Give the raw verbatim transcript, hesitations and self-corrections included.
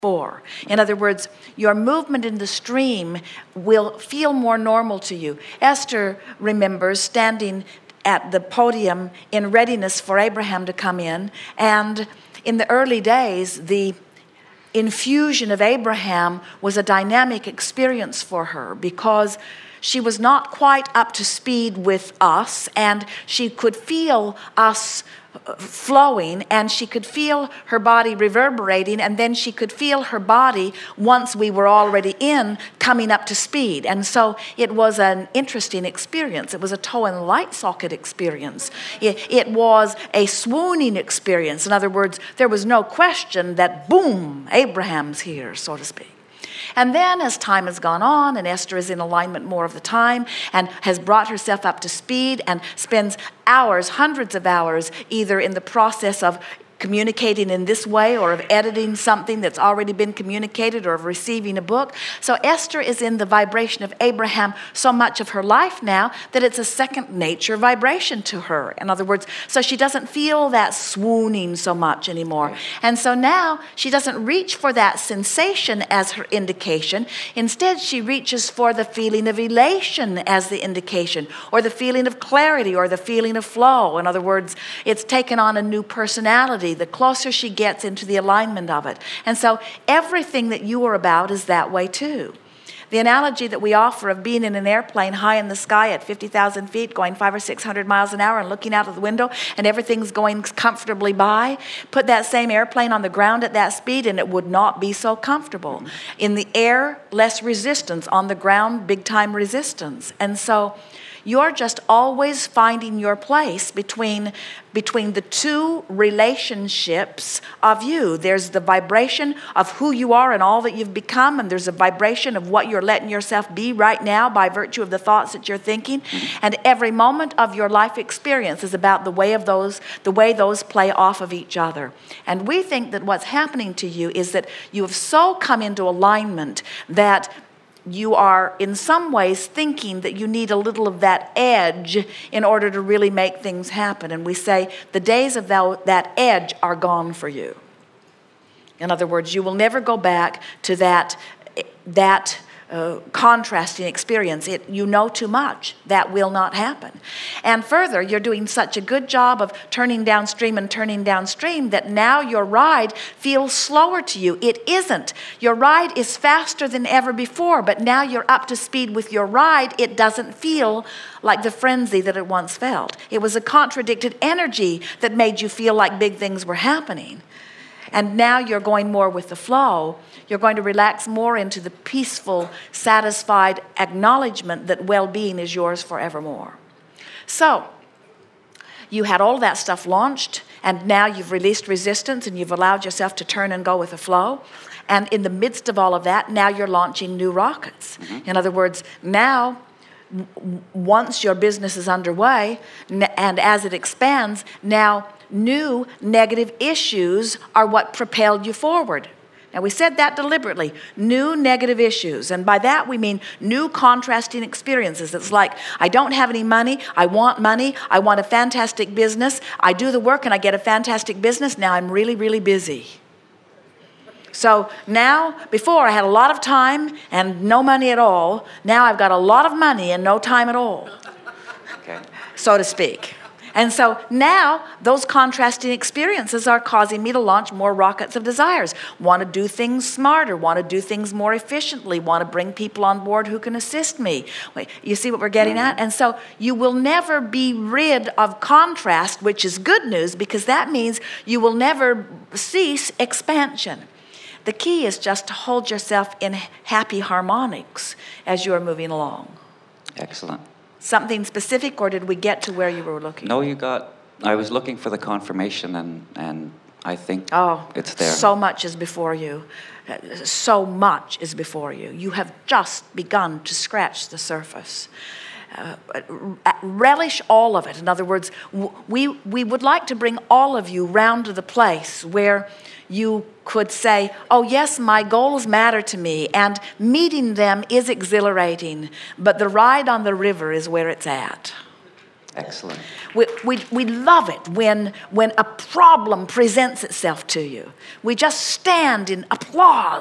before. In other words, your movement in the stream will feel more normal to you. Esther remembers standing at the podium in readiness for Abraham to come in, and in the early days, the infusion of Abraham was a dynamic experience for her because she was not quite up to speed with us, and she could feel us flowing, and she could feel her body reverberating, and then she could feel her body, once we were already in, coming up to speed. And so it was an interesting experience. It was a toe and light socket experience. It, it was a swooning experience. In other words, there was no question that, boom, Abraham's here, so to speak. And then as time has gone on and Esther is in alignment more of the time and has brought herself up to speed and spends hours, hundreds of hours, either in the process of communicating in this way or of editing something that's already been communicated or of receiving a book. So Esther is in the vibration of Abraham so much of her life now that it's a second nature vibration to her. In other words, so she doesn't feel that swooning so much anymore. And so now she doesn't reach for that sensation as her indication. Instead, she reaches for the feeling of elation as the indication, or the feeling of clarity, or the feeling of flow. In other words, it's taken on a new personality the closer she gets into the alignment of it. And so everything that you are about is that way too. The analogy that we offer of being in an airplane high in the sky at fifty thousand feet, going five or six hundred miles an hour and looking out of the window and everything's going comfortably by, put that same airplane on the ground at that speed and it would not be so comfortable. Mm-hmm. In the air, less resistance. On the ground, big time resistance. And so you're just always finding your place between, between the two relationships of you. There's the vibration of who you are and all that you've become, and there's a vibration of what you're letting yourself be right now by virtue of the thoughts that you're thinking. And every moment of your life experience is about the way of those, the way those play off of each other. And we think that what's happening to you is that you have so come into alignment that you are in some ways thinking that you need a little of that edge in order to really make things happen. And we say the days of that, that edge are gone for you. In other words, you will never go back to that, that uh, contrasting experience. It, you know too much. That will not happen. And further, you're doing such a good job of turning downstream and turning downstream that now your ride feels slower to you. It isn't. Your ride is faster than ever before, but now you're up to speed with your ride. It doesn't feel like the frenzy that it once felt. It was a contradicted energy that made you feel like big things were happening. And now you're going more with the flow. You're going to relax more into the peaceful, satisfied acknowledgement that well-being is yours forevermore. So, you had all that stuff launched, and now you've released resistance, and you've allowed yourself to turn and go with the flow. And in the midst of all of that, now you're launching new rockets. Mm-hmm. In other words, now, once your business is underway, and as it expands, now new negative issues are what propelled you forward. Now, we said that deliberately. New negative issues. And by that, we mean new contrasting experiences. It's like, I don't have any money. I want money. I want a fantastic business. I do the work and I get a fantastic business. Now I'm really, really busy. So now, before I had a lot of time and no money at all. Now I've got a lot of money and no time at all, okay, so to speak. And so now those contrasting experiences are causing me to launch more rockets of desires. Want to do things smarter, want to do things more efficiently, want to bring people on board who can assist me. Wait, you see what we're getting at? And so you will never be rid of contrast, which is good news, because that means you will never cease expansion. The key is just to hold yourself in happy harmonics as you are moving along. Excellent. Something specific, or did we get to where you were looking? No, you got, I was looking for the confirmation, and, and I think oh, it's there. So much is before you. So much is before you. You have just begun to scratch the surface. Uh, relish all of it. In other words, we, we would like to bring all of you round to the place where you could say, oh yes, my goals matter to me, and meeting them is exhilarating, but the ride on the river is where it's at. Excellent. We, we, we love it when, when a problem presents itself to you. We just stand in applause.